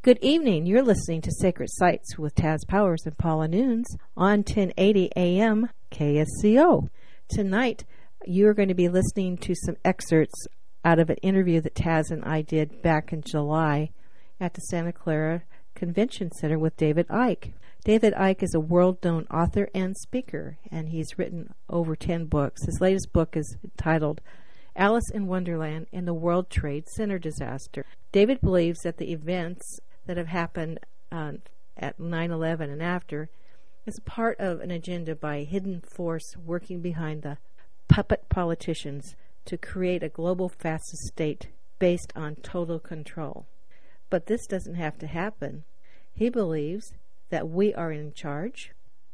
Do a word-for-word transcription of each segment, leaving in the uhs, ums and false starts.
Good evening. You're listening to Sacred Sites with Taz Powers and Paula Nunes on ten eighty A M K S C O. Tonight, you're going to be listening to some excerpts out of an interview that Taz and I did back in July at the Santa Clara Convention Center with David Icke. David Icke is a world-known author and speaker, and he's written over ten books. His latest book is titled Alice in Wonderland and the World Trade Center Disaster. David believes that the events that have happened uh, at nine eleven and after is part of an agenda by a hidden force working behind the puppet politicians to create a global fascist state based on total control. But this doesn't have to happen. He believes that we are in charge.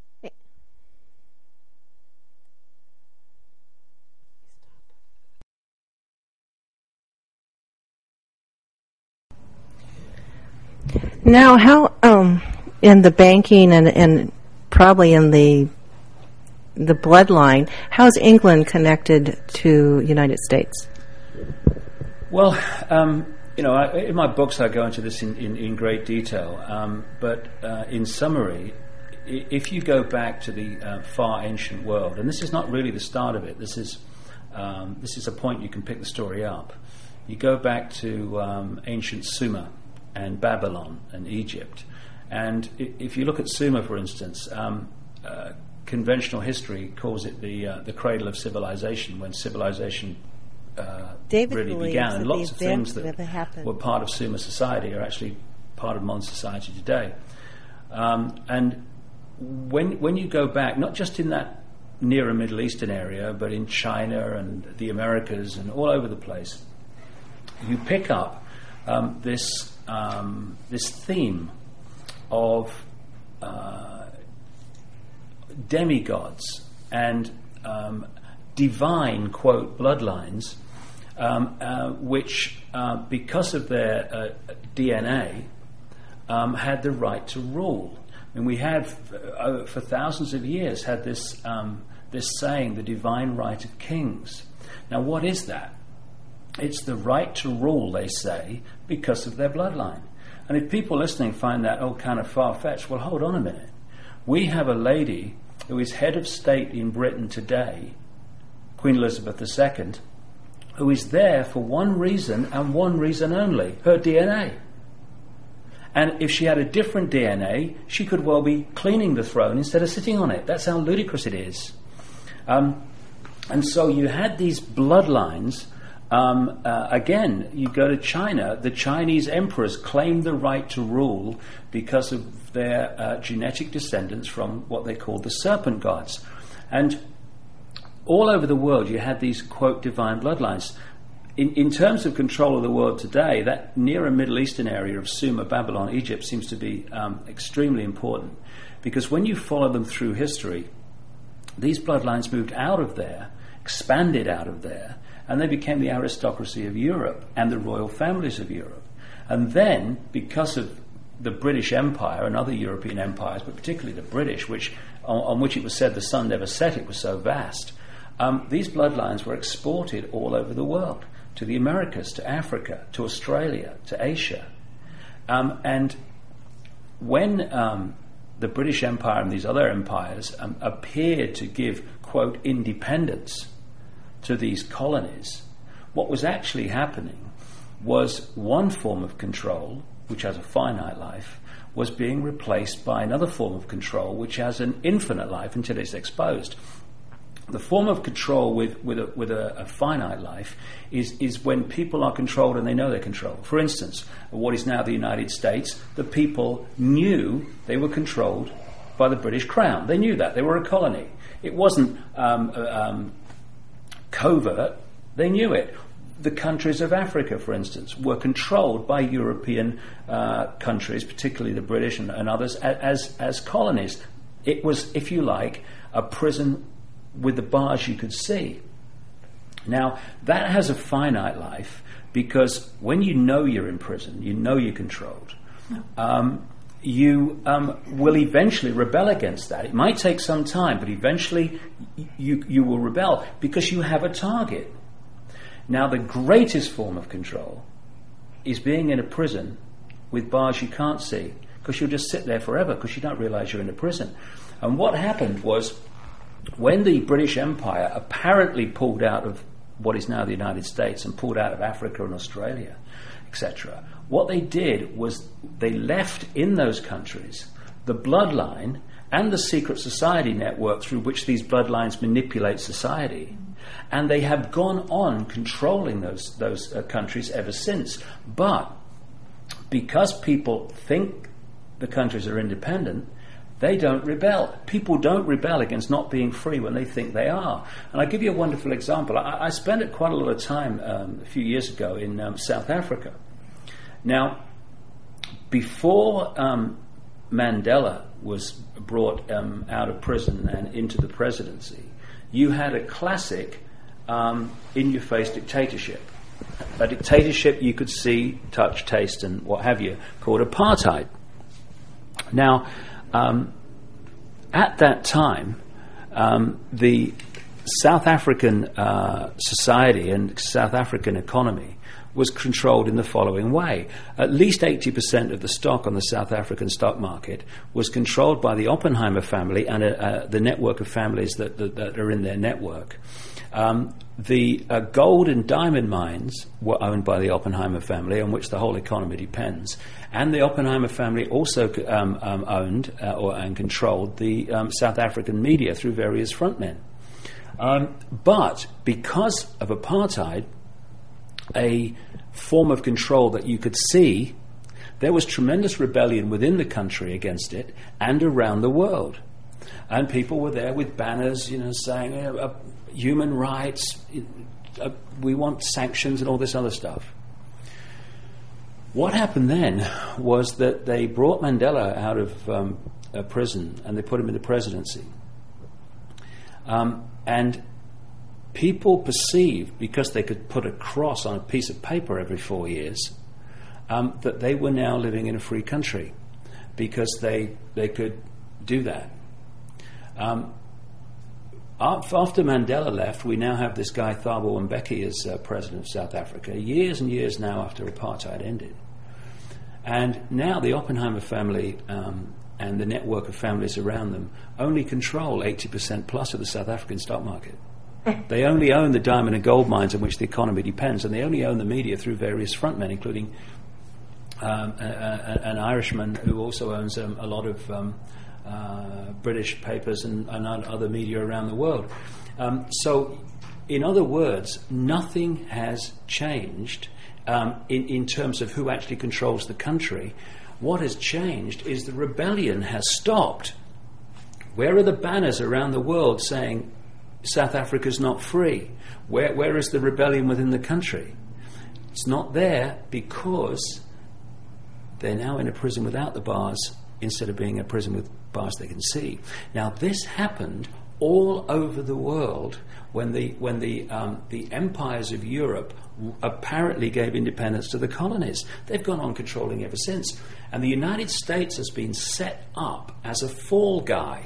Now, how um, in the banking and, and probably in the the bloodline, how is England connected to United States? Well, um, you know, I, in my books I go into this in, in, in great detail, um, but uh, in summary, I- if you go back to the uh, far ancient world, and this is not really the start of it, this is um, this is a point you can pick the story up. You go back to um, ancient Sumer and Babylon and Egypt. And if you look at Sumer, for instance, um, uh, conventional history calls it the uh, the cradle of civilization, when civilization uh, really began. And lots of things that, that were part of Sumer society are actually part of modern society today. Um, and when when you go back, not just in that near and Middle Eastern area, but in China and the Americas and all over the place, you pick up um, this Um, this theme of uh, demigods and um, divine, quote, bloodlines, um, uh, which, uh, because of their uh, D N A, um, had the right to rule. I mean, we had, uh, for thousands of years, had this, um, this saying, the divine right of kings. Now, what is that? It's the right to rule, they say, because of their bloodline. And if people listening find that, oh, kind of far-fetched, well, hold on a minute. We have a lady who is head of state in Britain today, Queen Elizabeth the Second, who is there for one reason and one reason only, her D N A. And if she had a different D N A, she could well be cleaning the throne instead of sitting on it. That's how ludicrous it is. Um, and so you had these bloodlines. Um, uh, again, you go to China, the Chinese emperors claimed the right to rule because of their uh, genetic descendants from what they called the serpent gods. And all over the world you had these, quote, divine bloodlines. In, in terms of control of the world today, that near and Middle Eastern area of Sumer, Babylon, Egypt seems to be um, extremely important, because when you follow them through history, these bloodlines moved out of there, expanded out of there, and they became the aristocracy of Europe and the royal families of Europe. And then, because of the British Empire and other European empires, but particularly the British, which on, on which it was said the sun never set, it was so vast, um, these bloodlines were exported all over the world, to the Americas, to Africa, to Australia, to Asia. Um, and when um, the British Empire and these other empires um, appeared to give, quote, independence to these colonies, what was actually happening was one form of control, which has a finite life, was being replaced by another form of control, which has an infinite life until it's exposed. The form of control with, with, a, with a, a finite life is, is when people are controlled and they know they're controlled. For instance, what is now the United States, the people knew they were controlled by the British Crown. They knew that. They were a colony. It wasn't um, um, covert, they knew it. The countries of Africa, for instance, were controlled by European uh, countries, particularly the British and, and others, as, as colonies. It was, if you like, a prison with the bars you could see. Now, that has a finite life, because when you know you're in prison, you know you're controlled, um, you um, will eventually rebel against that. It might take some time, but eventually you, you will rebel because you have a target. Now, the greatest form of control is being in a prison with bars you can't see, because you'll just sit there forever because you don't realize you're in a prison. And what happened was, when the British Empire apparently pulled out of what is now the United States and pulled out of Africa and Australia, et cetera, what they did was they left in those countries the bloodline and the secret society network through which these bloodlines manipulate society. And they have gone on controlling those, those uh, countries ever since. But because people think the countries are independent, they don't rebel. People don't rebel against not being free when they think they are. And I'll give you a wonderful example. I, I spent quite a lot of time um, a few years ago in um, South Africa. Now, before um, Mandela was brought um, out of prison and into the presidency, you had a classic um, in-your-face dictatorship. A dictatorship you could see, touch, taste, and what have you, called apartheid. Now, um, at that time, um, the South African uh, society and South African economy was controlled in the following way. At least eighty percent of the stock on the South African stock market was controlled by the Oppenheimer family and uh, uh, the network of families that, that, that are in their network. Um, the uh, gold and diamond mines were owned by the Oppenheimer family, on which the whole economy depends. And the Oppenheimer family also um, um, owned uh, or, and controlled the um, South African media through various frontmen. Um, but because of apartheid, a form of control that you could see, there was tremendous rebellion within the country against it and around the world. And people were there with banners, you know, saying, uh, uh, human rights, uh, we want sanctions and all this other stuff. What happened then was that they brought Mandela out of um, a prison and they put him in the presidency. Um, and people perceived, because they could put a cross on a piece of paper every four years, um, that they were now living in a free country because they they could do that. Um, after Mandela left, we now have this guy Thabo Mbeki as uh, president of South Africa, years and years now after apartheid ended. And now the Oppenheimer family um, and the network of families around them only control eighty percent plus of the South African stock market. They only own the diamond and gold mines on which the economy depends, and they only own the media through various frontmen, including um, a, a, an Irishman who also owns um, a lot of um, uh, British papers and, and other media around the world. Um, so, in other words, nothing has changed um, in, in terms of who actually controls the country. What has changed is the rebellion has stopped. Where are the banners around the world saying South Africa's not free? Where, where is the rebellion within the country? It's not there because they're now in a prison without the bars instead of being a prison with bars they can see. Now, this happened all over the world when the when the um, the empires of Europe apparently gave independence to the colonies. They've gone on controlling ever since. And the United States has been set up as a fall guy.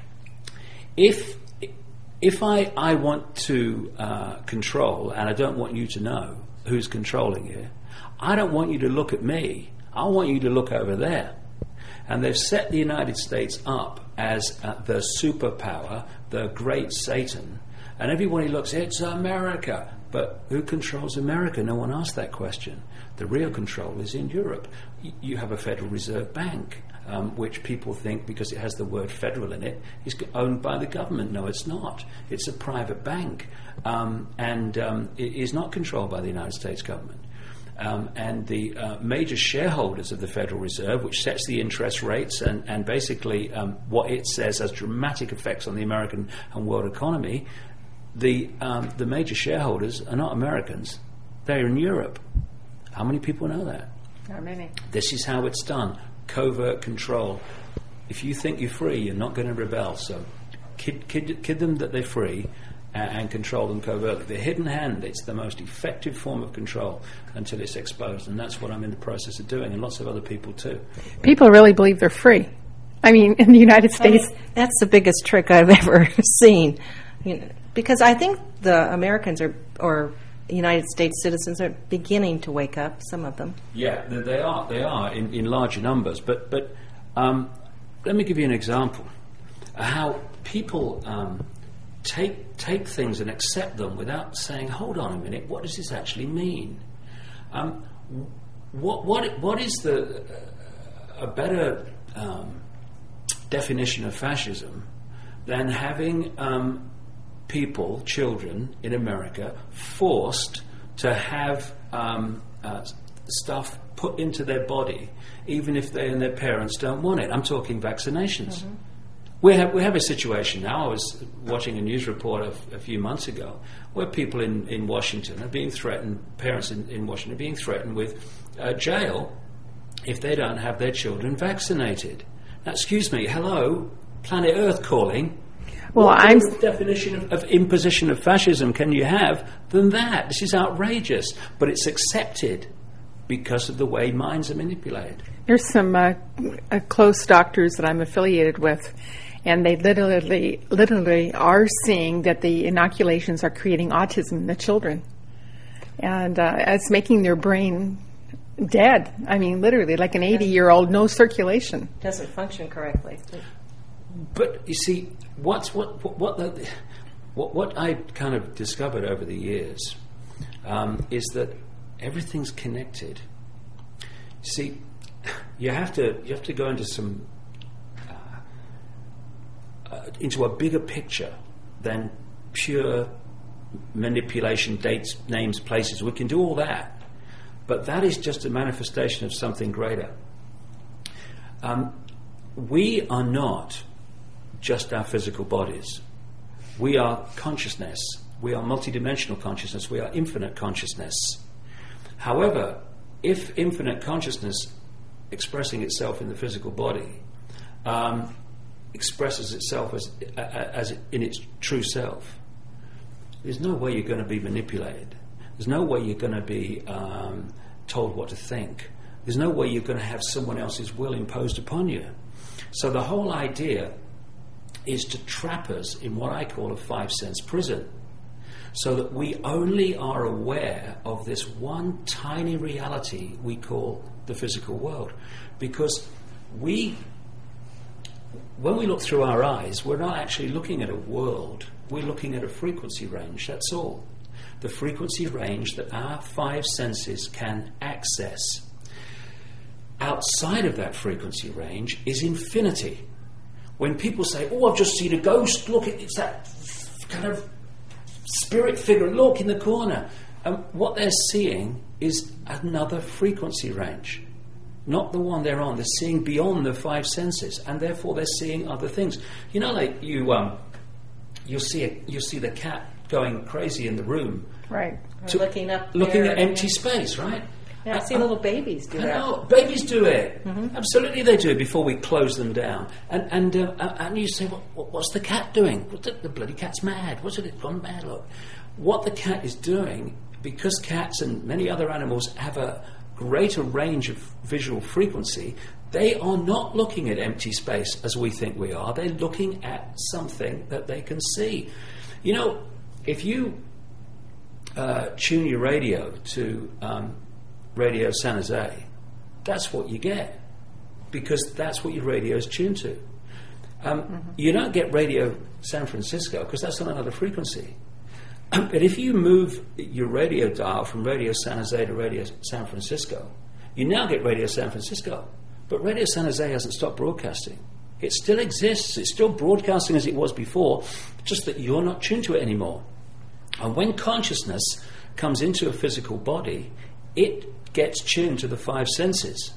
If If I, I want to uh, control, and I don't want you to know who's controlling you, I don't want you to look at me. I want you to look over there. And they've set the United States up as uh, the superpower, the great Satan. And everybody looks, it's America. But who controls America? No one asked that question. The real control is in Europe. Y- you have a Federal Reserve Bank. Um, which people think, because it has the word federal in it, is owned by the government. No, it's not. It's a private bank, um, and um, it is not controlled by the United States government. Um, and the uh, major shareholders of the Federal Reserve, which sets the interest rates and, and basically um, what it says has dramatic effects on the American and world economy, the, um, the major shareholders are not Americans. They're in Europe. How many people know that? Not many. This is how it's done. Covert control. If you think you're free, you're not going to rebel. So kid, kid, kid them that they're free and, and control them covertly. The hidden hand, it's the most effective form of control until it's exposed. And that's what I'm in the process of doing, and lots of other people too. People really believe they're free. I mean, in the United States. I mean, that's the biggest trick I've ever seen. You know, because I think the Americans are, or United States citizens are beginning to wake up, some of them. Yeah, they they are. They are in, in larger numbers. But but um, let me give you an example of how people um, take take things and accept them without saying, "Hold on a minute, what does this actually mean?" Um, what what what is the uh, a better um, definition of fascism than having um, people, children in America, forced to have um, uh, stuff put into their body, even if they and their parents don't want it. I'm talking vaccinations. Mm-hmm. We have we have a situation now. I was watching a news report of, a few months ago where people in, in Washington are being threatened, parents in, in Washington are being threatened with uh, jail if they don't have their children vaccinated. Now, excuse me, hello, planet Earth calling. Well, what I'm definition of, of imposition of fascism can you have than that? This is outrageous, but it's accepted because of the way minds are manipulated. There's some uh, uh, close doctors that I'm affiliated with, and they literally, literally are seeing that the inoculations are creating autism in the children, and uh, it's making their brain dead. I mean, literally, like an eighty-year-old, no circulation. Doesn't function correctly. But you see, what's what what what, the, what what I kind of discovered over the years um, is that everything's connected. See, you have to you have to go into some uh, uh, into a bigger picture than pure manipulation, dates, names, places. We can do all that, but that is just a manifestation of something greater. Um, we are not just our physical bodies. We are consciousness. We are multidimensional consciousness. We are infinite consciousness. However, if infinite consciousness expressing itself in the physical body um, expresses itself as, uh, as in its true self, there's no way you're going to be manipulated. There's no way you're going to be um, told what to think. There's no way you're going to have someone else's will imposed upon you. So the whole idea is to trap us in what I call a five-sense prison, so that we only are aware of this one tiny reality we call the physical world. Because we, when we look through our eyes, we're not actually looking at a world, we're looking at a frequency range, that's all. The frequency range that our five senses can access. Outside of that frequency range is infinity. When people say, "Oh, I've just seen a ghost," look, it's that kind of spirit figure, look in the corner. And what they're seeing is another frequency range, not the one they're on. They're seeing beyond the five senses, and therefore they're seeing other things. You know, like you, um, you'll see a, you'll see the cat going crazy in the room, right? To, looking up, looking there, at empty space, right? Yeah, I see little babies do I that. know, babies do it. Mm-hmm. Absolutely, they do before we close them down. And and uh, and you say, what, what, what's the cat doing? What the, the bloody cat's mad. What's it gone mad? Look, what the cat is doing, because cats and many other animals have a greater range of visual frequency. They are not looking at empty space as we think we are. They're looking at something that they can see. You know, if you uh, tune your radio to um, Radio San Jose, that's what you get, because that's what your radio is tuned to. Um, mm-hmm. You don't get Radio San Francisco because that's on another frequency. But if you move your radio dial from Radio San Jose to Radio San Francisco, you now get Radio San Francisco. But Radio San Jose hasn't stopped broadcasting. It still exists. It's still broadcasting as it was before, just that you're not tuned to it anymore. And when consciousness comes into a physical body, it gets tuned to the five senses.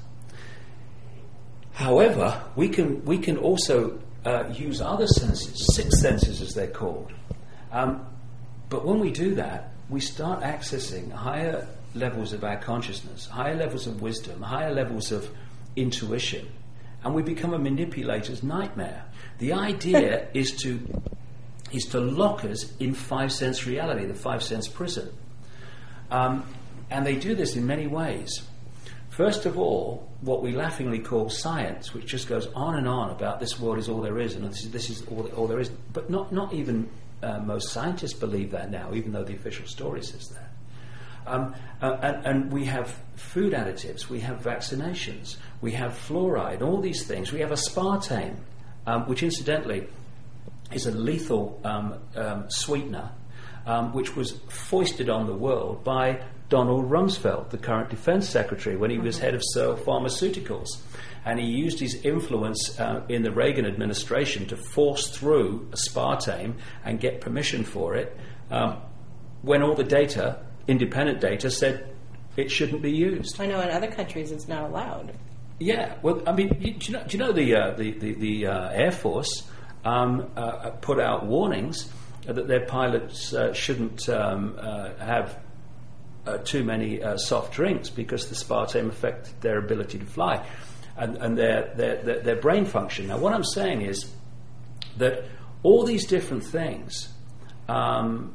However, we can we can also uh, use other senses, six senses as they're called. Um, but when we do that, we start accessing higher levels of our consciousness, higher levels of wisdom, higher levels of intuition, and we become a manipulator's nightmare. The idea is to is to lock us in five sense reality, the five sense prison. Um, and they do this in many ways. First of all, what we laughingly call science, which just goes on and on about this world is all there is, and this is, this is all, all there is. But not, not even uh, most scientists believe that now, even though the official story says that. Um, uh, and, and we have food additives, we have vaccinations, we have fluoride, all these things. We have aspartame, um, which incidentally is a lethal um, um, sweetener, um, which was foisted on the world by Donald Rumsfeld, the current Defense Secretary, when he was head of Searle Pharmaceuticals. And he used his influence uh, in the Reagan administration to force through aspartame and get permission for it, um, when all the data, independent data, said it shouldn't be used. I know in other countries it's not allowed. Yeah, well, I mean, you, do you know, do you know the, uh, the, the, the uh, Air Force um, uh, put out warnings that their pilots uh, shouldn't um, uh, have uh, too many uh, soft drinks because the aspartame affected their ability to fly and, and their, their, their, their brain function. Now, what I'm saying is that all these different things um,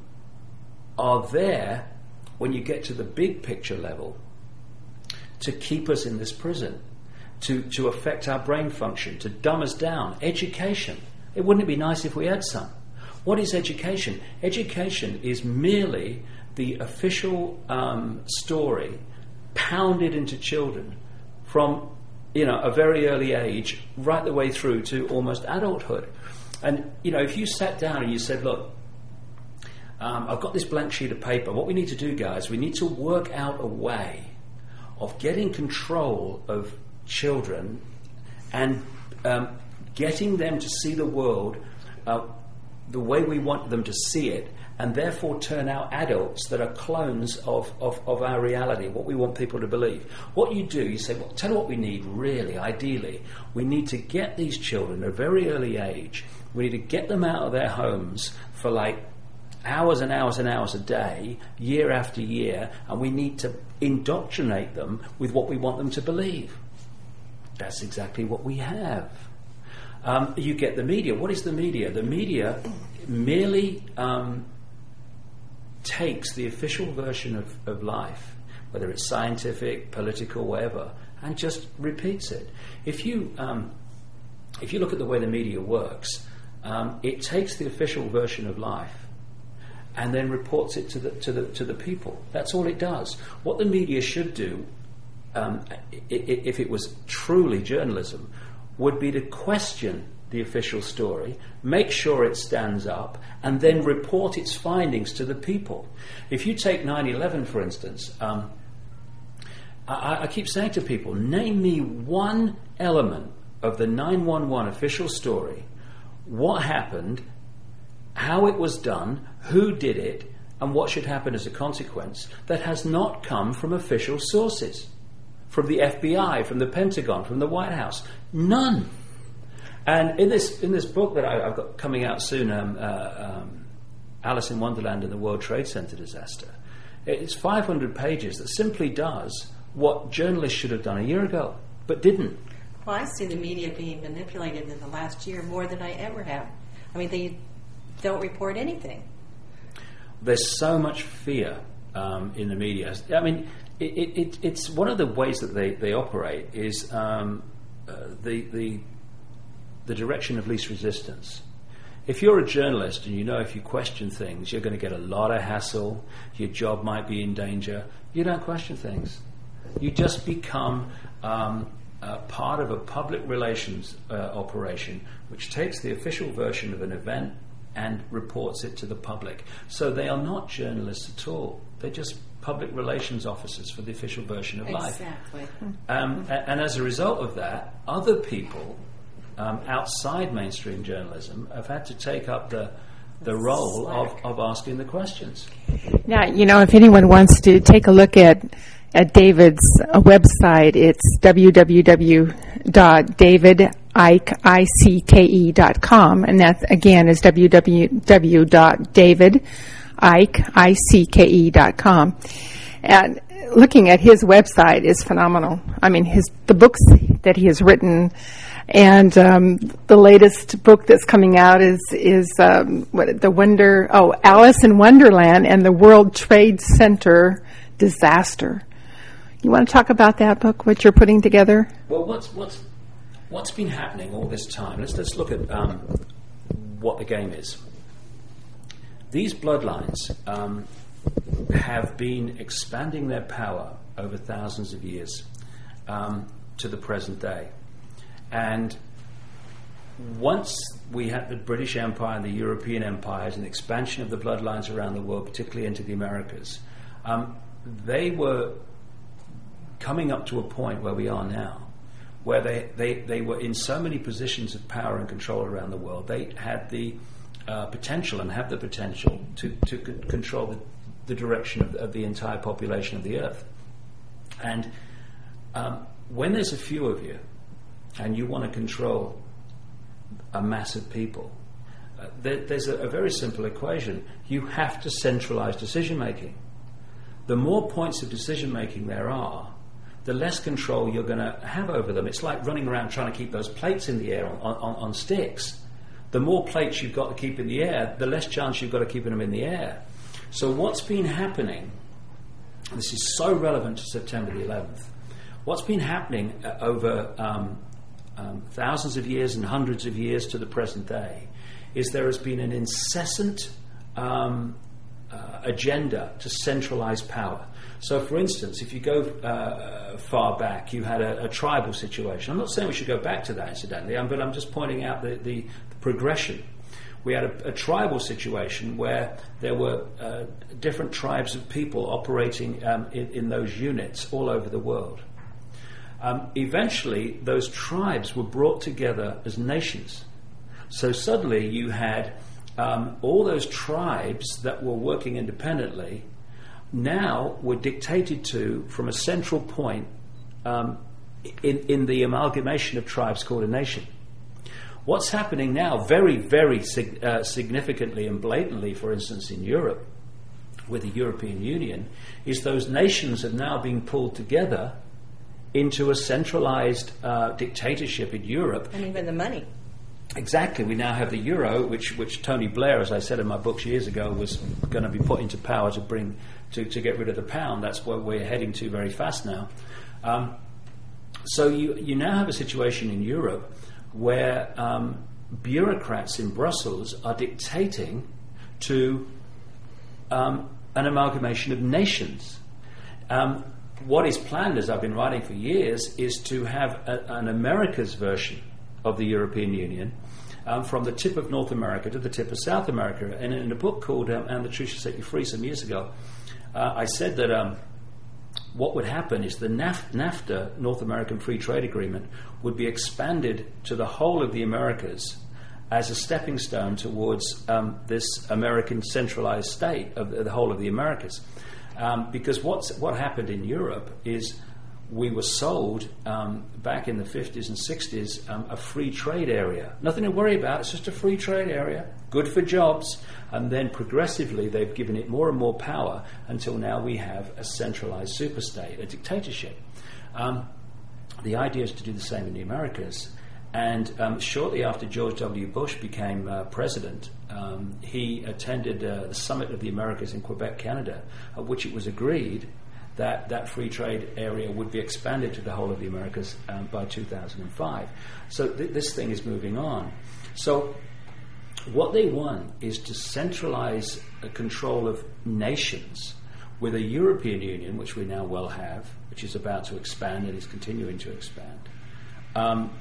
are there when you get to the big picture level to keep us in this prison, to, to affect our brain function, to dumb us down. Education. It wouldn't it be nice if we had some? What is education? Education is merely the official um, story pounded into children from, you know, a very early age right the way through to almost adulthood. And, you know, if you sat down and you said, look, um, I've got this blank sheet of paper. What we need to do, guys, we need to work out a way of getting control of children and um, getting them to see the world uh, the way we want them to see it, and therefore turn out adults that are clones of, of, of our reality, what we want people to believe. What you do, you say, well, tell you what we need really, ideally. We need to get these children at a very early age, we need to get them out of their homes for like hours and hours and hours a day, year after year, and we need to indoctrinate them with what we want them to believe. That's exactly what we have. Um, you get the media. What is the media? The media merely um, takes the official version of, of life, whether it's scientific, political, whatever, and just repeats it. If you um, if you look at the way the media works, um, it takes the official version of life and then reports it to the to the to the people. That's all it does. What the media should do, um, if it was truly journalism, would be to question the official story, make sure it stands up, and then report its findings to the people. If you take nine eleven, for instance, um, I, I keep saying to people, name me one element of the nine one one official story, what happened, how it was done, who did it, and what should happen as a consequence, that has not come from official sources. From the F B I, from the Pentagon, from the White House. None. And in this in this book that I, I've got coming out soon, um, uh, um, Alice in Wonderland and the World Trade Center disaster, it's five hundred pages that simply does what journalists should have done a year ago, but didn't. Well, I see the media being manipulated in the last year more than I ever have. I mean, they don't report anything. There's so much fear um, in the media. I mean, It, it, it's one of the ways that they, they operate is um, uh, the, the the direction of least resistance. If you're a journalist and you know if you question things, you're going to get a lot of hassle, your job might be in danger, you don't question things. You just become um, uh, part of a public relations uh, operation which takes the official version of an event and reports it to the public. So they are not journalists at all. They're just public relations officers for the official version of life. Exactly. Um, and, and as a result of that, other people um, outside mainstream journalism have had to take up the the role of, of asking the questions. Now, you know, if anyone wants to take a look at at David's uh, website, it's w w w dot david icke dot com, and that again is w w w dot david icke dot com. And looking at his website is phenomenal. I mean, his the books that he has written, and um, the latest book that's coming out is is um, what the Wonder oh Alice in Wonderland and the World Trade Center disaster. You want to talk about that book, what you're putting together? Well, what's what's what's been happening all this time? Let's let's look at um, what the game is. These bloodlines um, have been expanding their power over thousands of years um, to the present day. And once we had the British Empire and the European empires and expansion of the bloodlines around the world, particularly into the Americas, um, they were coming up to a point where we are now, where they, they, they were in so many positions of power and control around the world. They had the uh, potential and have the potential to, to c- control the, the direction of, of the entire population of the earth. And um, when there's a few of you and you want to control a mass of people, uh, there, there's a, a very simple equation. You have to centralize decision making. The more points of decision making there are, the less control you're going to have over them. It's like running around trying to keep those plates in the air on, on, on sticks. The more plates you've got to keep in the air, the less chance you've got of keeping them in the air. So what's been happening, this is so relevant to September the eleventh, what's been happening uh, over um, um, thousands of years and hundreds of years to the present day is there has been an incessant um, uh, agenda to centralize power. So, for instance, if you go uh, far back, you had a, a tribal situation. I'm not saying we should go back to that, incidentally, um, but I'm just pointing out the, the, the progression. We had a, a tribal situation where there were uh, different tribes of people operating um, in, in those units all over the world. Um, eventually, those tribes were brought together as nations. So suddenly you had um, all those tribes that were working independently now were dictated to from a central point um, in, in the amalgamation of tribes called a nation. What's happening now, very, very sig- uh, significantly and blatantly, for instance, in Europe, with the European Union, is those nations are now being pulled together into a centralized uh, dictatorship in Europe. And even the money. Exactly. We now have the euro, which which Tony Blair, as I said in my books years ago, was going to be put into power to bring to, to get rid of the pound. That's where we're heading to very fast now. Um, so you you now have a situation in Europe where um, bureaucrats in Brussels are dictating to um, an amalgamation of nations. Um, what is planned, as I've been writing for years, is to have a, an America's version of the European Union, um, from the tip of North America to the tip of South America. And in a book called um, And the Truth Shall Set You Free some years ago, uh, I said that um, what would happen is the NAF- NAFTA, North American Free Trade Agreement, would be expanded to the whole of the Americas as a stepping stone towards um, this American centralized state of the, the whole of the Americas. Um, because what's, what happened in Europe is we were sold um, back in the fifties and sixties um, a free trade area. Nothing to worry about, it's just a free trade area, good for jobs. And then progressively they've given it more and more power until now we have a centralized superstate, a dictatorship. Um, the idea is to do the same in the Americas. And um, shortly after George W. Bush became uh, president, um, he attended uh, the Summit of the Americas in Quebec, Canada, at which it was agreed that that free trade area would be expanded to the whole of the Americas um, by two thousand five. So th- this thing is moving on. So what they want is to centralize a control of nations with a European Union, which we now well have, which is about to expand and is continuing to expand. Um,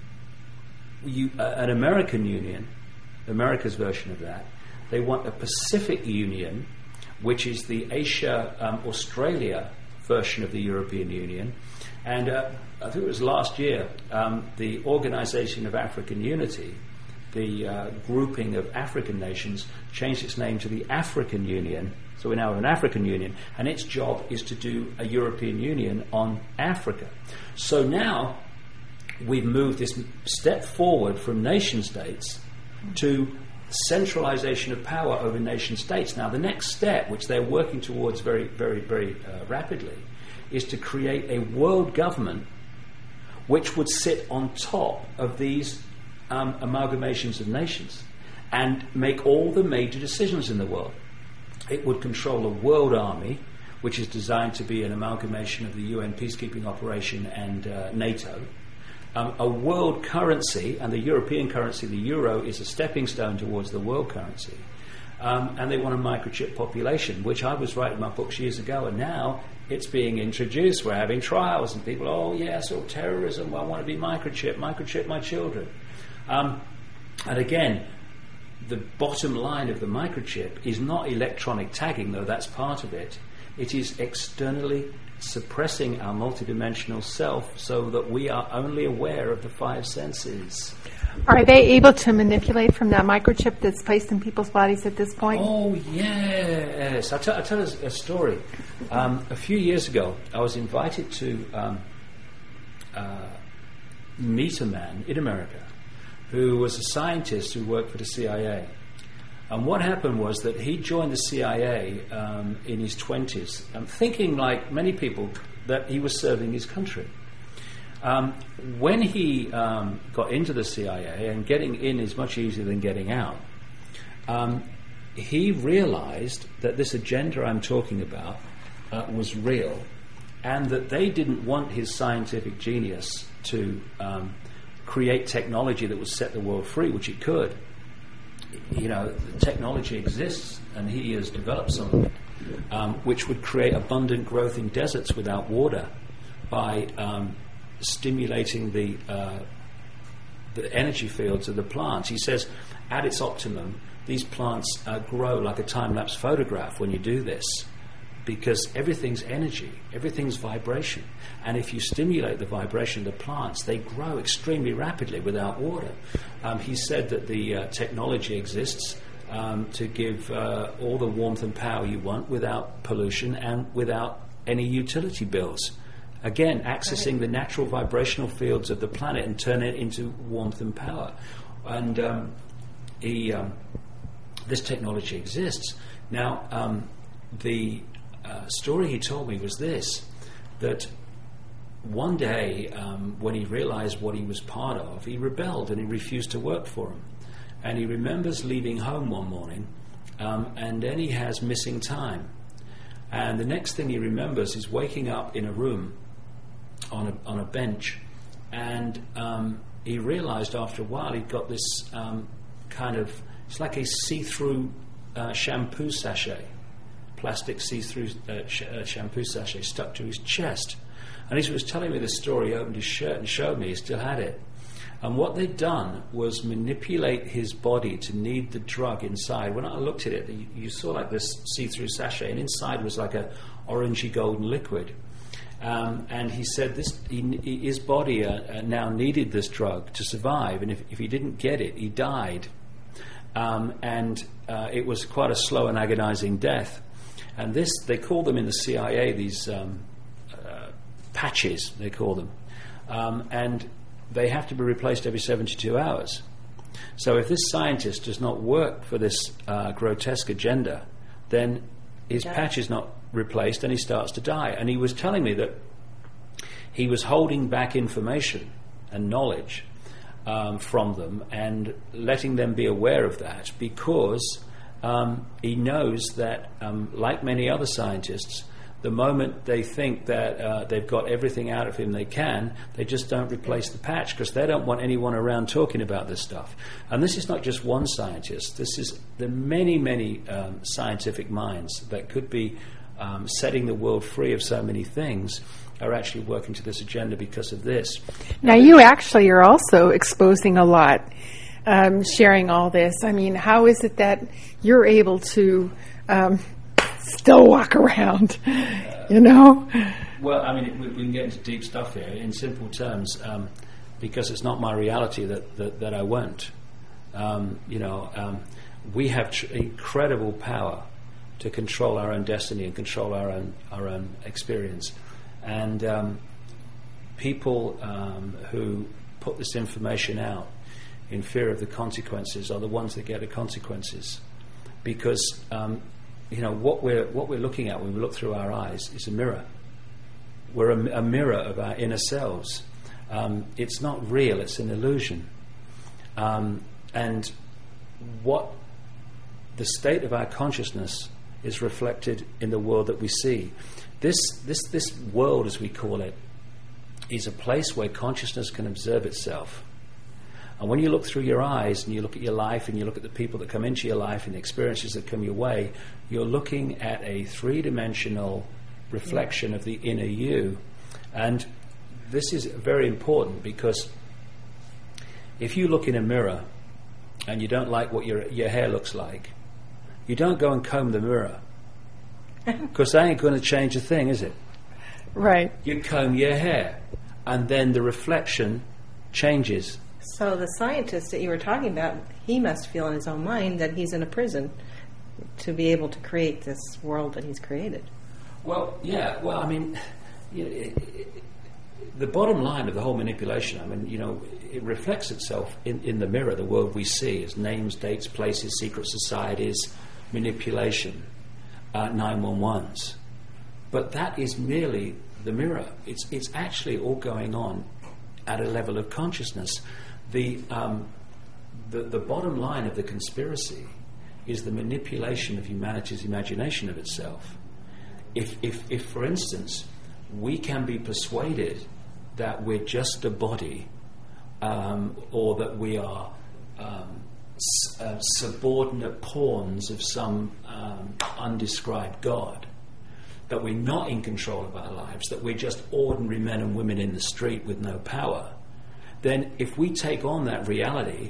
you, uh, an American Union, America's version of that. They want a Pacific Union, which is the Asia um, Australia version of the European Union. And uh, I think it was last year, um, the Organization of African Unity, the uh, grouping of African nations, changed its name to the African Union. So we now have an African Union, and its job is to do a European Union on Africa. So now we've moved this step forward from nation states to centralization of power over nation states. Now, the next step, which they're working towards very, very, very uh, rapidly, is to create a world government which would sit on top of these um, amalgamations of nations and make all the major decisions in the world. It would control a world army, which is designed to be an amalgamation of the U N peacekeeping operation and uh, NATO. Um, a world currency, and the European currency, the euro, is a stepping stone towards the world currency. Um, and they want a microchip population, which I was writing my books years ago, and now it's being introduced. We're having trials, and people, oh yes, or terrorism, well, I want to be microchip, microchip my children. Um, and again, the bottom line of the microchip is not electronic tagging, though that's part of it. It is externally suppressing our multidimensional self so that we are only aware of the five senses. Are they able to manipulate from that microchip that's placed in people's bodies at this point? Oh, yes. I'll, t- I'll tell us a story. Um, a few years ago, I was invited to um, uh, meet a man in America who was a scientist who worked for the C I A. And what happened was that he joined the C I A um, in his twenties, um, thinking, like many people, that he was serving his country. Um, when he um, got into the C I A, and getting in is much easier than getting out, um, he realized that this agenda I'm talking about uh, was real, and that they didn't want his scientific genius to um, create technology that would set the world free, which it could. You know, technology exists, and he has developed some of it, um, which would create abundant growth in deserts without water by um, stimulating the uh, the energy fields of the plants. He says, at its optimum, these plants uh, grow like a time-lapse photograph when you do this, because everything's energy, everything's vibration. And if you stimulate the vibration of the plants, they grow extremely rapidly without water. Um, he said that the uh, technology exists um, to give uh, all the warmth and power you want without pollution and without any utility bills. Again, accessing the natural vibrational fields of the planet and turn it into warmth and power. And um, he, um, this technology exists. Now, um, the uh, story he told me was this, that one day, um, when he realized what he was part of, he rebelled and he refused to work for him. And he remembers leaving home one morning, um, and then he has missing time. And the next thing he remembers is waking up in a room on a, on a bench, and um, he realized after a while he'd got this um, kind of, it's like a see-through uh, shampoo sachet, plastic see-through uh, sh- uh, shampoo sachet stuck to his chest. And as he was telling me this story, he opened his shirt and showed me he still had it. And what they'd done was manipulate his body to need the drug inside. When I looked at it, you, you saw like this see-through sachet, and inside was like a orangey golden liquid. Um, and he said this, he, his body uh, uh, now needed this drug to survive, and if, if he didn't get it, he died. Um, and uh, it was quite a slow and agonizing death. And this, they call them in the C I A, these um, uh, patches, they call them. Um, and they have to be replaced every seventy-two hours. So if this scientist does not work for this uh, grotesque agenda, then his yeah. patch is not replaced and he starts to die. And he was telling me that he was holding back information and knowledge um, from them and letting them be aware of that, because um, he knows that, um, like many other scientists, the moment they think that uh, they've got everything out of him they can, they just don't replace the patch, because they don't want anyone around talking about this stuff. And this is not just one scientist. This is the many, many um, scientific minds that could be um, setting the world free of so many things are actually working to this agenda because of this. Now, you actually are also exposing a lot, um, sharing all this. I mean, how is it that you're able to Um, still walk around, you know? Well, I mean, we, we can get into deep stuff here. In simple terms, um, because it's not my reality that, that, that I won't. Um, you know, um, we have tr- incredible power to control our own destiny and control our own our own experience. And um, people um, who put this information out in fear of the consequences are the ones that get the consequences, because um, you know, what we're what we're looking at when we look through our eyes is a mirror. We're a, a mirror of our inner selves. Um, it's not real; it's an illusion. Um, and what the state of our consciousness is reflected in the world that we see. This this this world, as we call it, is a place where consciousness can observe itself. And when you look through your eyes and you look at your life and you look at the people that come into your life and the experiences that come your way, you're looking at a three-dimensional reflection of the inner you. And this is very important, because if you look in a mirror and you don't like what your your hair looks like, you don't go and comb the mirror, because that ain't going to change a thing, is it? Right. You comb your hair, and then the reflection changes. So the scientist that you were talking about, he must feel in his own mind that he's in a prison to be able to create this world that he's created. Well, yeah. Well, I mean, you know, it, it, the bottom line of the whole manipulation, I mean, you know, it reflects itself in, in the mirror, the world we see, as names, dates, places, secret societies, manipulation, uh, nine one ones. But that is merely the mirror. It's it's actually all going on at a level of consciousness. The um, the, the bottom line of the conspiracy is the manipulation of humanity's imagination of itself. If, if, if, for instance, we can be persuaded that we're just a body, um, or that we are um, s- uh, subordinate pawns of some um, undescribed God, that we're not in control of our lives, that we're just ordinary men and women in the street with no power, then if we take on that reality,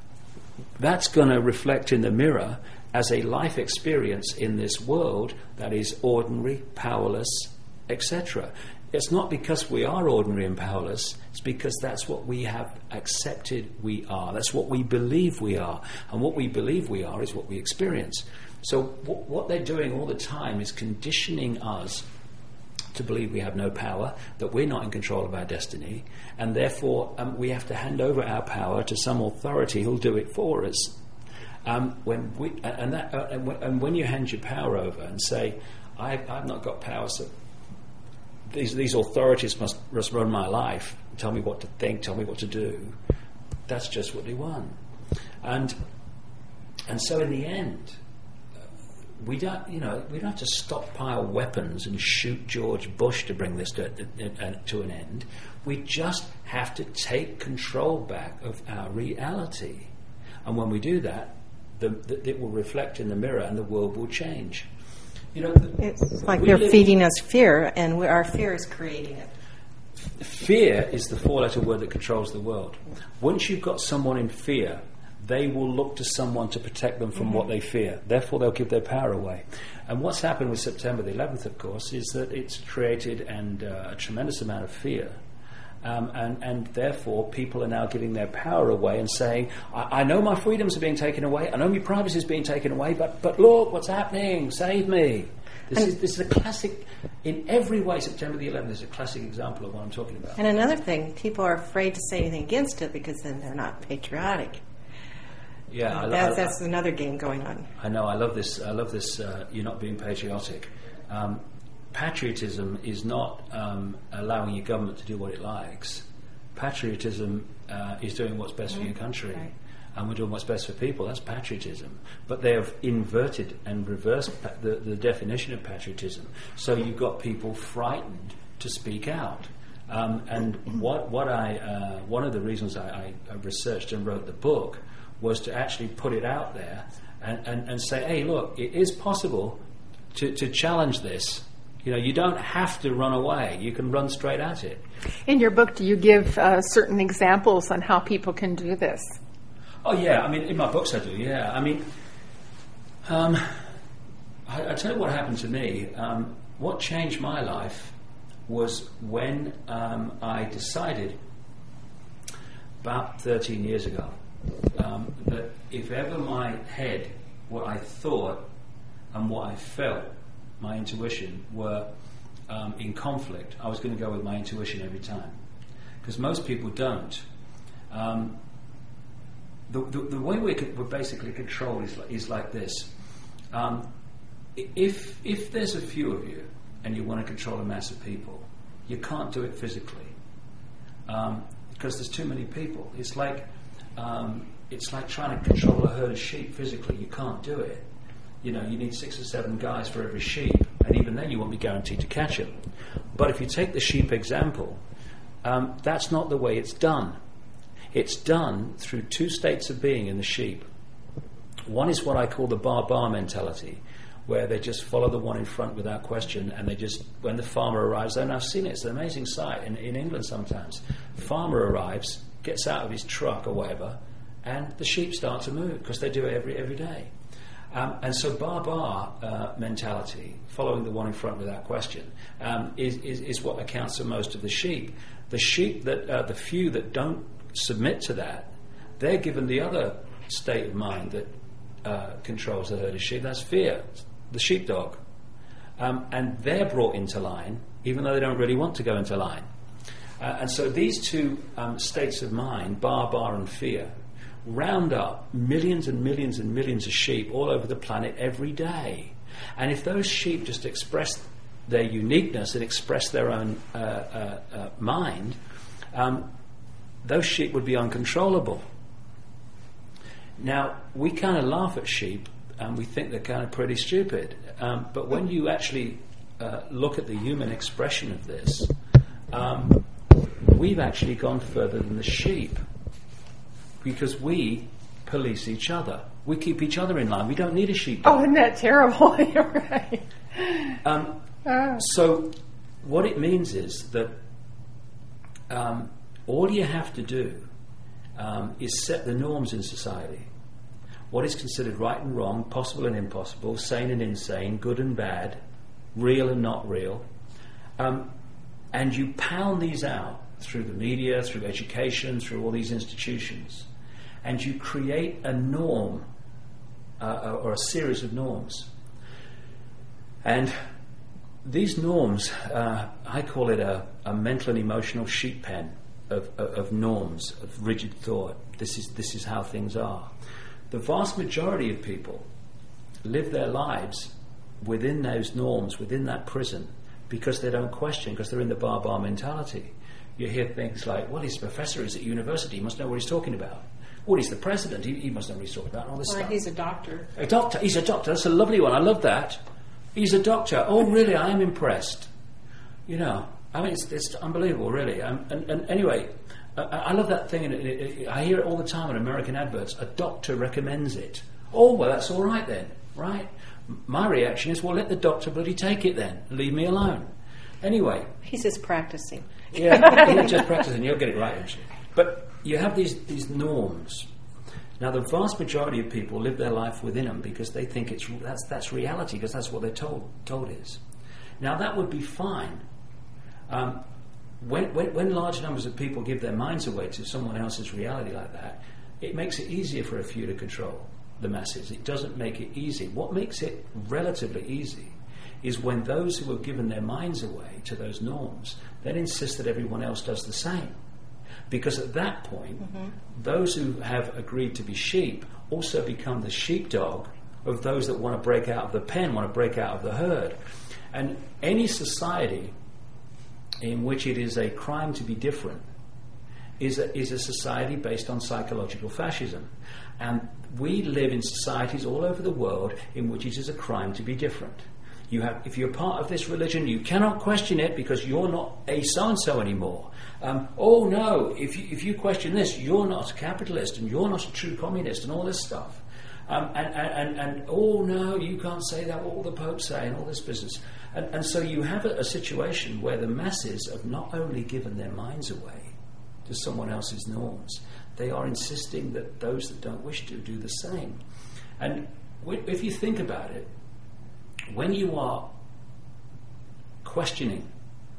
that's going to reflect in the mirror as a life experience in this world that is ordinary, powerless, et cetera. It's not because we are ordinary and powerless, it's because that's what we have accepted we are. That's what we believe we are. And what we believe we are is what we experience. So w- what they're doing all the time is conditioning us to believe we have no power, that we're not in control of our destiny, and therefore um, we have to hand over our power to some authority who'll do it for us. Um, when we, and, that, uh, and, w- and when you hand your power over and say, I've, I've not got power, so these, these authorities must, must run my life, tell me what to think, tell me what to do, that's just what they want. And, and so in the end, we don't, you know, we don't have to stockpile weapons and shoot George Bush to bring this to, to an end. We just have to take control back of our reality. And when we do that, the, the, it will reflect in the mirror and the world will change. You know, the, it's like they're feeding us fear, and we, our fear is creating it. Fear is the four-letter word that controls the world. Once you've got someone in fear, they will look to someone to protect them from mm-hmm. what they fear. Therefore, they'll give their power away. And what's happened with September the eleventh, of course, is that it's created and uh, a tremendous amount of fear. Um, and, and therefore, people are now giving their power away and saying, I, I know my freedoms are being taken away, I know my privacy is being taken away, but, but look, what's happening? Save me. This is, this is a classic, in every way, September the eleventh is a classic example of what I'm talking about. And another thing, people are afraid to say anything against it because then they're not patriotic. Yeah, I, that's, I, that's another game going on. I know. I love this. I love this. Uh, you're not being patriotic. Um, patriotism is not um, allowing your government to do what it likes. Patriotism uh, is doing what's best mm-hmm. for your country, right. and we're doing what's best for people. That's patriotism. But they have inverted and reversed pa- the, the definition of patriotism. So you've got people frightened to speak out. Um, and what what I uh, one of the reasons I, I researched and wrote the book was to actually put it out there and, and, and say, hey, look, it is possible to, to challenge this. You know, you don't have to run away. You can run straight at it. In your book, do you give uh, certain examples on how people can do this? Oh, yeah. I mean, in my books I do, yeah. I mean, um, I, I tell you what happened to me. Um, what changed my life was when um, I decided about thirteen years ago Um, that if ever my head, what I thought and what I felt, my intuition, were um, in conflict, I was going to go with my intuition every time. Because most people don't. Um, the, the, the way we're, we're basically controlled is like, is like this. Um, if, if there's a few of you and you want to control a mass of people, you can't do it physically. Um, because there's too many people. It's like Um, it's like trying to control a herd of sheep physically. You can't do it. You know, you need six or seven guys for every sheep, and even then you won't be guaranteed to catch it. But if you take the sheep example, um, that's not the way it's done. It's done through two states of being in the sheep. One is what I call the bar-bar mentality, where they just follow the one in front without question, and they just, when the farmer arrives, and I've seen it, it's an amazing sight in, in England sometimes. The farmer arrives, gets out of his truck or whatever, and the sheep start to move, because they do it every every day. Um, and so bar-bar uh, mentality, following the one in front without question, um, is, is, is what accounts for most of the sheep. The sheep, that uh, the few that don't submit to that, they're given the other state of mind that uh, controls the herd of sheep. That's fear, the sheepdog. Um, and they're brought into line, even though they don't really want to go into line. Uh, and so these two um, states of mind, bar, bar, and fear, round up millions and millions and millions of sheep all over the planet every day. And if those sheep just express their uniqueness and express their own uh, uh, uh, mind, um, those sheep would be uncontrollable. Now, we kind of laugh at sheep and we think they're kind of pretty stupid. Um, but when you actually uh, look at the human expression of this, um, we've actually gone further than the sheep, because we police each other. We keep each other in line. We don't need a sheepdog. Oh, isn't that terrible? You're right. Um, oh. So what it means is that um, all you have to do um, is set the norms in society. What is considered right and wrong, possible and impossible, sane and insane, good and bad, real and not real. Um, and you pound these out through the media, through education, through all these institutions. And you create a norm, uh, or a series of norms. And these norms, uh, I call it a, a mental and emotional sheep pen of, of, of norms, of rigid thought. This is, this is how things are. The vast majority of people live their lives within those norms, within that prison, because they don't question, because they're in the bar-bar mentality. You hear things like, well, he's a professor, he's at university, he must know what he's talking about. Well, he's the president, he, he must know what he's talking about, and all this Or stuff. he's a doctor. A doctor, he's a doctor, that's a lovely one, I love that. He's a doctor, oh really, I am impressed. You know, I mean, it's, it's unbelievable, really. Um, and, and anyway, I, I love that thing, and it, it, I hear it all the time in American adverts, a doctor recommends it. Oh, well, that's all right then, right? My reaction is, well, let the doctor bloody take it then, leave me alone. Anyway. He's just practicing. Yeah, you're just practicing, you'll get it right, actually. But you have these, these norms. Now, the vast majority of people live their life within them because they think it's that's that's reality, because that's what they're told told is. Now, that would be fine. Um, when, when when large numbers of people give their minds away to someone else's reality like that, it makes it easier for a few to control the masses. It doesn't make it easy. What makes it relatively easy is when those who have given their minds away to those norms then insist that everyone else does the same. Because at that point, mm-hmm. those who have agreed to be sheep also become the sheepdog of those that want to break out of the pen, want to break out of the herd. And any society in which it is a crime to be different is a, is a society based on psychological fascism. And we live in societies all over the world in which it is a crime to be different. You have, if you're part of this religion, you cannot question it because you're not a so-and-so anymore. Um, oh no, if you, if you question this, you're not a capitalist and you're not a true communist and all this stuff. Um, and, and, and, and oh no, you can't say that, what will the Pope say, and all this business. And, and so you have a, a situation where the masses have not only given their minds away to someone else's norms, they are insisting that those that don't wish to do the same. And if you think about it, when you are questioning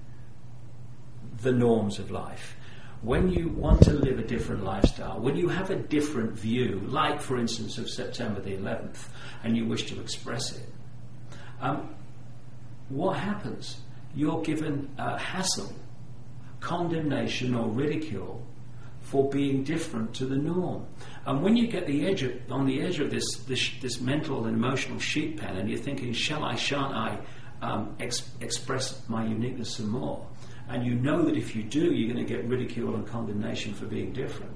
the norms of life, when you want to live a different lifestyle, when you have a different view, like, for instance, of September the eleventh, and you wish to express it, um, what happens? You're given uh, hassle, condemnation, or ridicule for being different to the norm. And when you get the edge of, on the edge of this, this this mental and emotional sheep pen, and you're thinking, shall I, shan't I um, ex- express my uniqueness some more? And you know that if you do, you're going to get ridicule and condemnation for being different.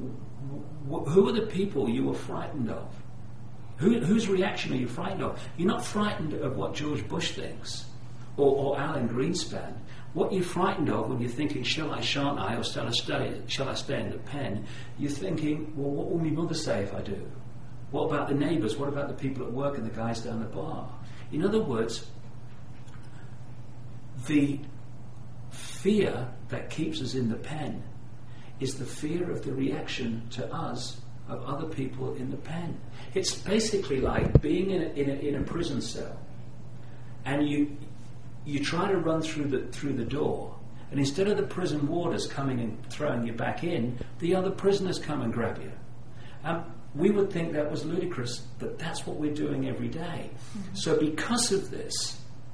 W- who are the people you are frightened of? Who, whose reaction are you frightened of? You're not frightened of what George Bush thinks or, or Alan Greenspan. What you're frightened of when you're thinking, shall I, shan't I, or shall I stay, shall I stay in the pen, you're thinking, well, what will my mother say if I do? What about the neighbours? What about the people at work and the guys down the bar? In other words, the fear that keeps us in the pen is the fear of the reaction to us of other people in the pen. It's basically like being in a, in a, in a prison cell, and you you try to run through the through the door, and instead of the prison warders coming and throwing you back in, the other prisoners come and grab you. Um, we would think that was ludicrous, but that's what we're doing every day. Mm-hmm. So because of this,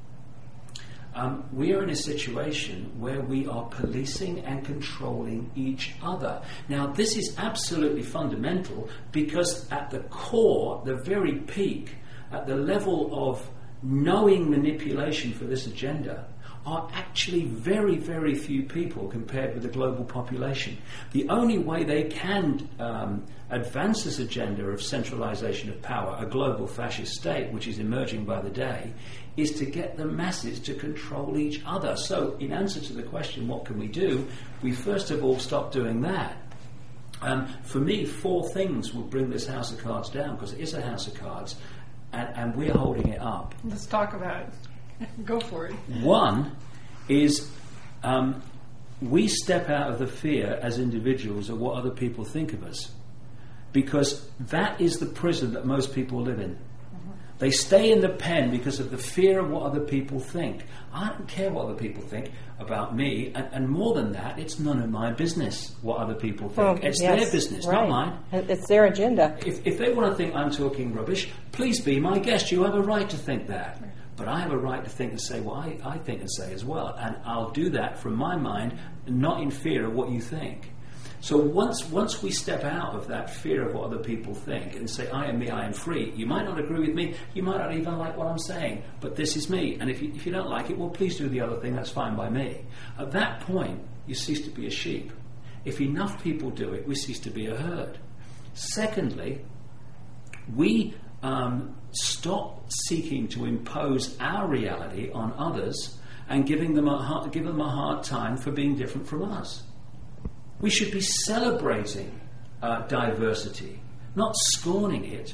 Um, we are in a situation where we are policing and controlling each other. Now, this is absolutely fundamental, because at the core, the very peak, at the level of knowing manipulation for this agenda, are actually very, very few people compared with the global population. The only way they can um, advance this agenda of centralization of power, a global fascist state which is emerging by the day, is to get the masses to control each other. So, in answer to the question, what can we do? We first of all stop doing that. Um, for me, four things will bring this house of cards down, because it is a house of cards, and, and we're holding it up. Let's talk about it. Go for it. One is um, we step out of the fear as individuals of what other people think of us, because that is the prison that most people live in. Mm-hmm. They stay in the pen because of the fear of what other people think. I don't care what other people think about me, and, and more than that, it's none of my business what other people think. Well, it's yes, their business, right. not mine. It's their agenda. If, if they want to think I'm talking rubbish, please be my guest. You have a right to think that. But I have a right to think and say what I, I think and say as well. And I'll do that from my mind, not in fear of what you think. So once once we step out of that fear of what other people think and say, I am me, I am free, you might not agree with me, you might not even like what I'm saying, but this is me. And if you, if you don't like it, well, please do the other thing, that's fine by me. At that point, you cease to be a sheep. If enough people do it, we cease to be a herd. Secondly, we um, stop seeking to impose our reality on others and giving them a hard, give them a hard time for being different from us. We should be celebrating uh, diversity, not scorning it.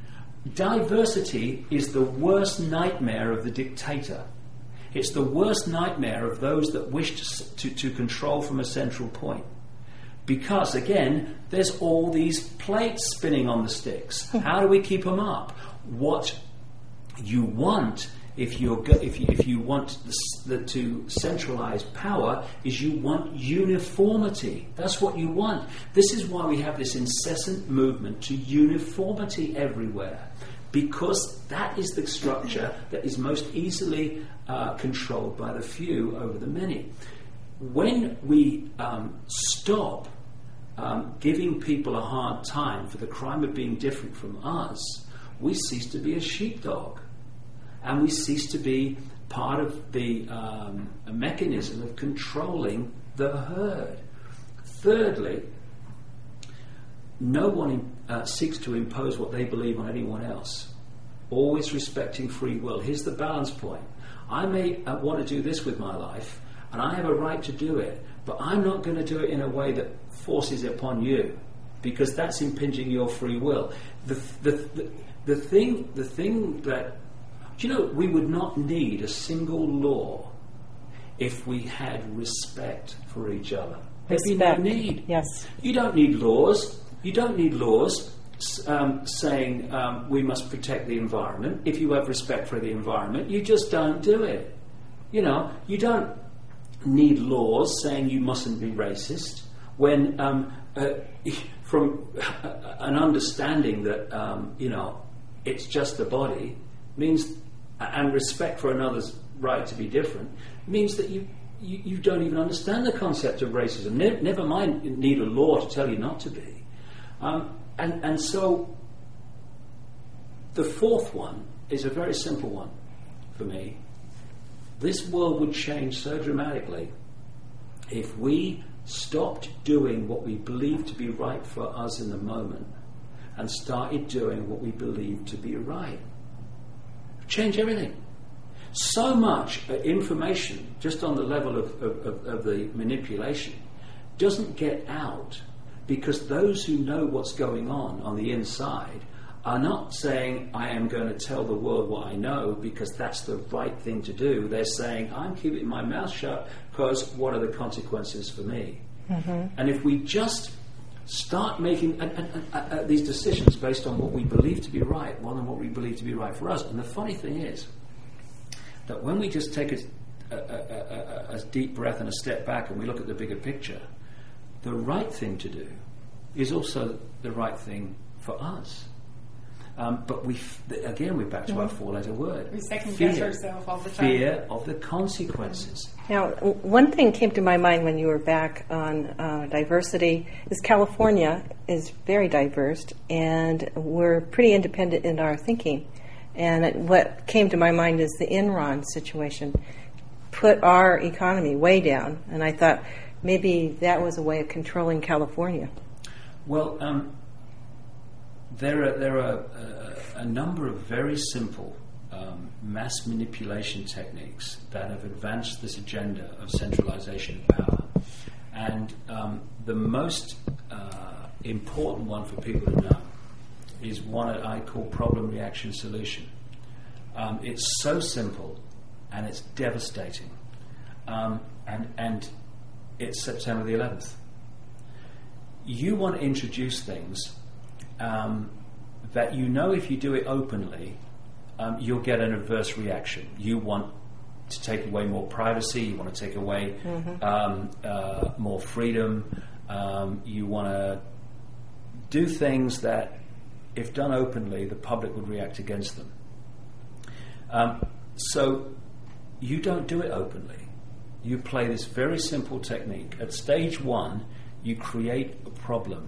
Diversity is the worst nightmare of the dictator. It's the worst nightmare of those that wish to, to, to control from a central point. Because, again, there's all these plates spinning on the sticks. How do we keep them up? What you want, if you're go- if you, if you want the, the, to centralize power, is you want uniformity. That's what you want. This is why we have this incessant movement to uniformity everywhere, because that is the structure that is most easily uh, controlled by the few over the many. When we um, stop um, giving people a hard time for the crime of being different from us, we cease to be a sheepdog, and we cease to be part of the um, a mechanism of controlling the herd. Thirdly, no one uh, seeks to impose what they believe on anyone else, always respecting free will. Here's the balance point. I may uh, want to do this with my life, and I have a right to do it, but I'm not going to do it in a way that forces it upon you, because that's impinging your free will. The, the, the, the, thing, the thing that, do you know, we would not need a single law if we had respect for each other. There'd be no need. Yes. You don't need laws. You don't need laws um, saying um, we must protect the environment. If you have respect for the environment, you just don't do it. You know, you don't need laws saying you mustn't be racist, when um, uh, from uh, an understanding that um, you know it's just the body means, and respect for another's right to be different means that you you, you don't even understand the concept of racism. Ne- never mind need a law to tell you not to be. Um, and and so the fourth one is a very simple one for me. This world would change so dramatically if we stopped doing what we believe to be right for us in the moment and started doing what we believe to be right. Change everything. so much uh, information, just on the level of, of, of, of the manipulation, doesn't get out because those who know what's going on on the inside are not saying, I am going to tell the world what I know because that's the right thing to do. They're saying, I'm keeping my mouth shut because what are the consequences for me? Mm-hmm. And if we just start making and, and, and, uh, these decisions based on what we believe to be right, rather than what we believe to be right for us. And the funny thing is that when we just take a, a, a, a, a deep breath and a step back and we look at the bigger picture, the right thing to do is also the right thing for us. Um, but we, f- again, we're back to mm-hmm. our four-letter word. We second fear, guess ourselves all the time. Fear of the consequences. Now, w- one thing came to my mind when you were back on uh, diversity is California is very diverse, and we're pretty independent in our thinking. And it, what came to my mind is the Enron situation put our economy way down, and I thought maybe that was a way of controlling California. Well, um, there are there are uh, a number of very simple um, mass manipulation techniques that have advanced this agenda of centralization of power, and um, the most uh, important one for people to know is one that I call problem reaction solution. Um, it's so simple and it's devastating, um, and and it's September the eleventh. You want to introduce things um, that you know if you do it openly, um, you'll get an adverse reaction. You want to take away more privacy, you want to take away mm-hmm. um, uh, more freedom, um, you want to do things that, if done openly, the public would react against them. Um, so you don't do it openly. You play this very simple technique. At stage one, you create a problem.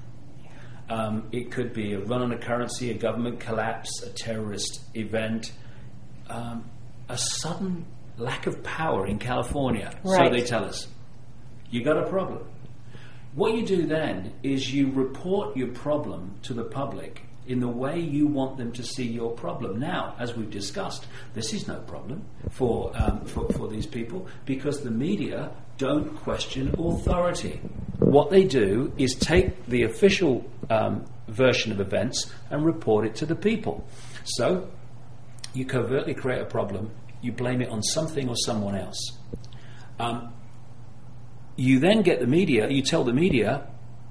Um, it could be a run on a currency, a government collapse, a terrorist event, um, a sudden lack of power in California. Right. So they tell us. You got a problem. What you do then is you report your problem to the public in the way you want them to see your problem. Now, as we've discussed, this is no problem for, um, for, for these people because the media don't question authority. What they do is take the official um, version of events and report it to the people. So, you covertly create a problem, you blame it on something or someone else. Um, you then get the media, you tell the media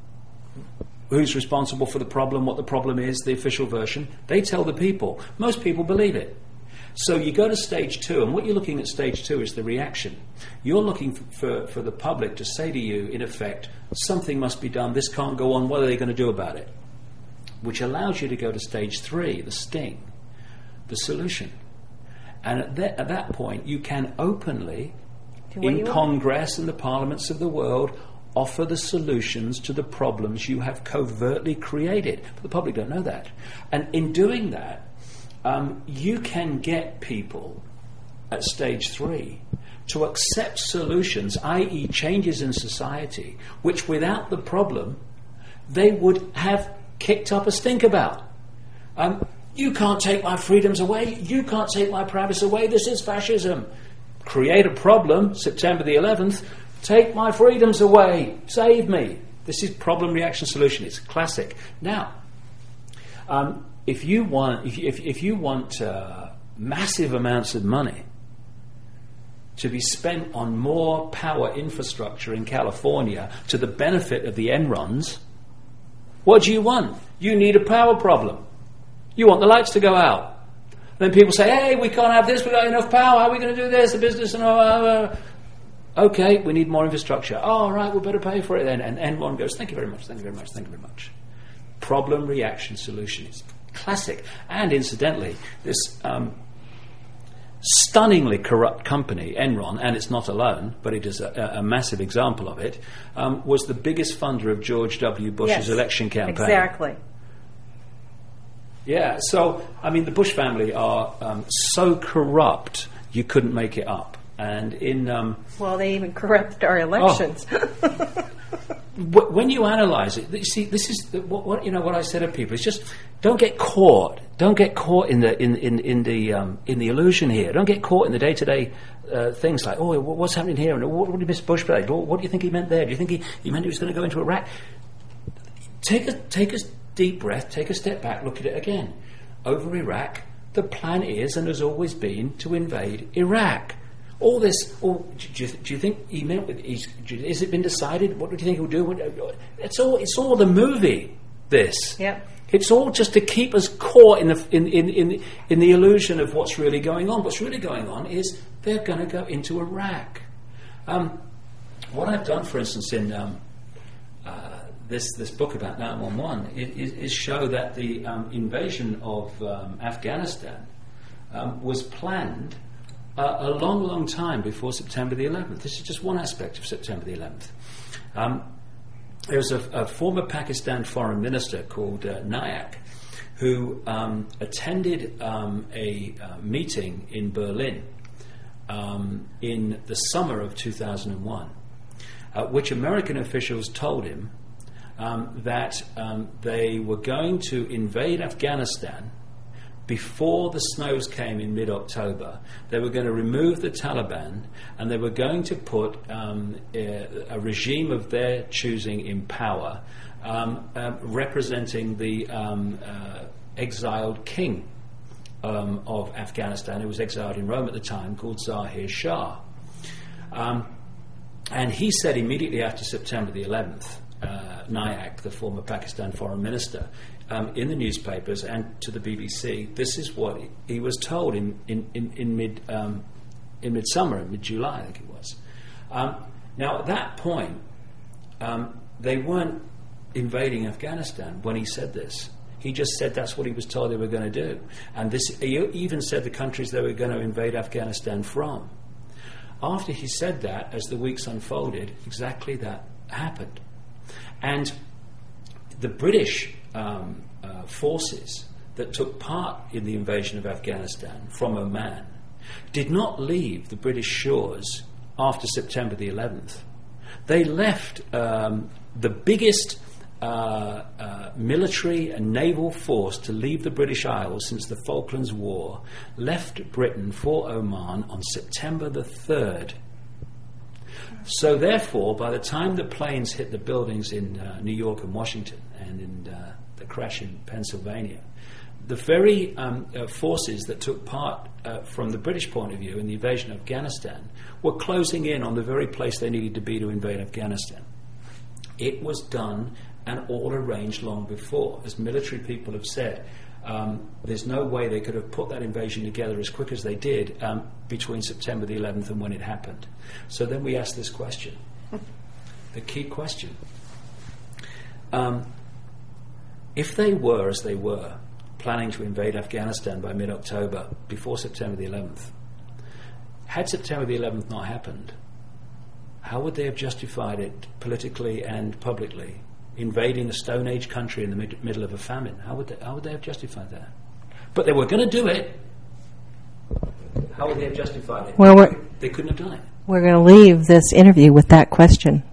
who's responsible for the problem, what the problem is, the official version. They tell the people. Most people believe it. So you go to stage two, and what you're looking at stage two is the reaction. You're looking for, for, for the public to say to you, in effect, something must be done, this can't go on, what are they going to do about it? Which allows you to go to stage three, the sting, the solution. And at that, at that point, you can openly, in Congress and the parliaments of the world, offer the solutions to the problems you have covertly created. But the public don't know that. And in doing that, um, you can get people at stage three to accept solutions, that is changes in society, which without the problem, they would have kicked up a stink about. Um, you can't take my freedoms away. You can't take my privacy away. This is fascism. Create a problem, September the eleventh, take my freedoms away, save me. This is problem reaction solution. It's classic. Now, um, if you want, if, if, if you want uh, massive amounts of money to be spent on more power infrastructure in California to the benefit of the Enrons, what do you want? You need a power problem. You want the lights to go out. Then people say, "Hey, we can't have this. We've got enough power. How are we going to do this? The business and all." Uh, Okay, we need more infrastructure. Oh, all right, we better pay for it then. And Enron goes, thank you very much, thank you very much, thank you very much. Problem, reaction, solution is classic. And incidentally, this um, stunningly corrupt company, Enron, and it's not alone, but it is a, a massive example of it, um, was the biggest funder of George W. Bush's yes, election campaign. Exactly. Yeah, so, I mean, the Bush family are um, so corrupt, you couldn't make it up. And in um, well, they even corrupt our elections. Oh. w- when you analyze it, you see, this is the, what, what you know. What I say to people is just don't get caught. Don't get caught in the in in in the um, in the illusion here. Don't get caught in the day to day things like, oh, what's happening here, and what, what did Mister Bush say? What, what do you think he meant there? Do you think he, he meant he was going to go into Iraq? Take a take a deep breath. Take a step back. Look at it again. Over Iraq, the plan is and has always been to invade Iraq. All this, oh, do, you, do you think he meant? With, he's, has it been decided? What do you think he'll do? It's all. It's all the movie. This. Yep. It's all just to keep us caught in the in, in, in, in the illusion of what's really going on. What's really going on is they're going to go into Iraq. Um, what I've done, for instance, in um, uh, this this book about nine one one is, is show that the um, invasion of um, Afghanistan um, was planned uh, a long, long time before September the eleventh. This is just one aspect of September the eleventh. Um, there was a, a former Pakistan foreign minister called uh, Nayak who um, attended um, a uh, meeting in Berlin um, in the summer of two thousand one, uh, which American officials told him um, that um, they were going to invade Afghanistan before the snows came in mid-October. They were going to remove the Taliban, and they were going to put um, a, a regime of their choosing in power, um, uh, representing the um, uh, exiled king um, of Afghanistan, who was exiled in Rome at the time, called Zahir Shah. Um, and he said immediately after September the eleventh, uh, Nayak, the former Pakistan foreign minister, Um, in the newspapers and to the B B C, this is what he, he was told in in in, in mid um, in midsummer, in mid July, I think it was. Um, now, at that point, um, they weren't invading Afghanistan when he said this. He just said that's what he was told they were going to do, and this he even said the countries they were going to invade Afghanistan from. After he said that, as the weeks unfolded, exactly that happened, and the British Um, uh, forces that took part in the invasion of Afghanistan from Oman did not leave the British shores after September the eleventh. They left um, the biggest uh, uh, military and naval force to leave the British Isles since the Falklands War, left Britain for Oman on September the third. So therefore, by the time the planes hit the buildings in uh, New York and Washington and in uh, the crash in Pennsylvania, the very um, uh, forces that took part uh, from the British point of view in the invasion of Afghanistan were closing in on the very place they needed to be to invade Afghanistan. It was done and all arranged long before. As military people have said, um, there's no way they could have put that invasion together as quick as they did um, between September the eleventh and when it happened. So then we ask this question, the key question. Um, if they were, as they were, planning to invade Afghanistan by mid-October, before September the eleventh, had September the eleventh not happened, how would they have justified it politically and publicly, invading a Stone Age country in the mid- middle of a famine? How would they, how would they have justified that? But they were going to do it. How would they have justified it? Well, we're, they couldn't have done it. We're going to leave this interview with that question.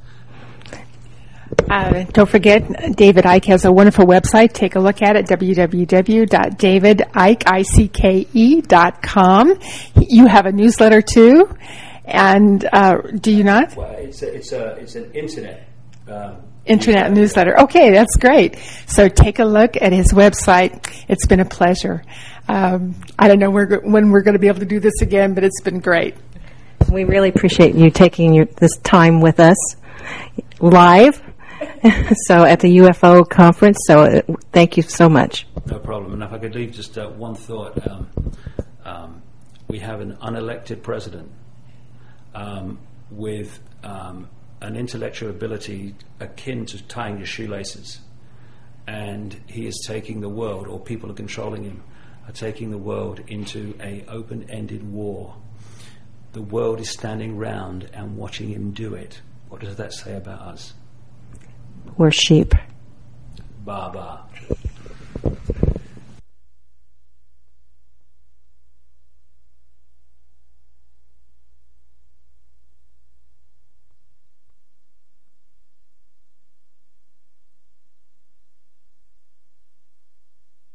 Uh, don't forget, David Icke has a wonderful website. Take a look at it, w w w dot david icke dot com. You have a newsletter too, and uh, do you not? Well, it's a, it's a, it's an internet uh, internet newsletter. Okay, that's great. So take a look at his website. It's been a pleasure. Um, I don't know where, when we're going to be able to do this again, but it's been great. We really appreciate you taking your, this time with us live. So at the U F O conference, so uh, thank you so much. No problem. And if I could leave just uh, one thought. Um, um, we have an unelected president um, with um, an intellectual ability akin to tying your shoelaces. And he is taking the world, or people are controlling him, are taking the world into a open-ended war. The world is standing round and watching him do it. What does that say about us? We're sheep. Ba ba.